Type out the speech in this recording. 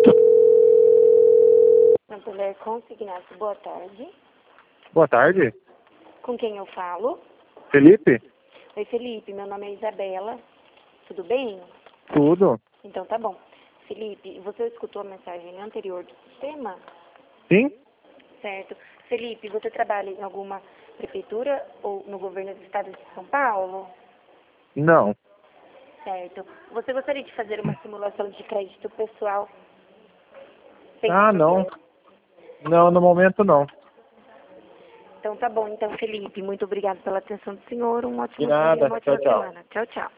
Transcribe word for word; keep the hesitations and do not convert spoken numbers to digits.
Santander Consignato, boa tarde. Boa tarde. Com quem eu falo? Felipe? Oi, Felipe, meu nome é Isabela. Tudo bem? Tudo? Então tá bom. Felipe, você escutou a mensagem anterior do sistema? Sim? Certo. Felipe, você trabalha em alguma prefeitura ou no governo do estado de São Paulo? Não. Certo. Você gostaria de fazer uma simulação de crédito pessoal? Sem Ah, não. dinheiro? Não, no momento não. Então tá bom, então, Felipe. Muito obrigada pela atenção do senhor. Um De ótimo dia, nada. uma Tchau, ótima tchau. semana. Tchau, tchau.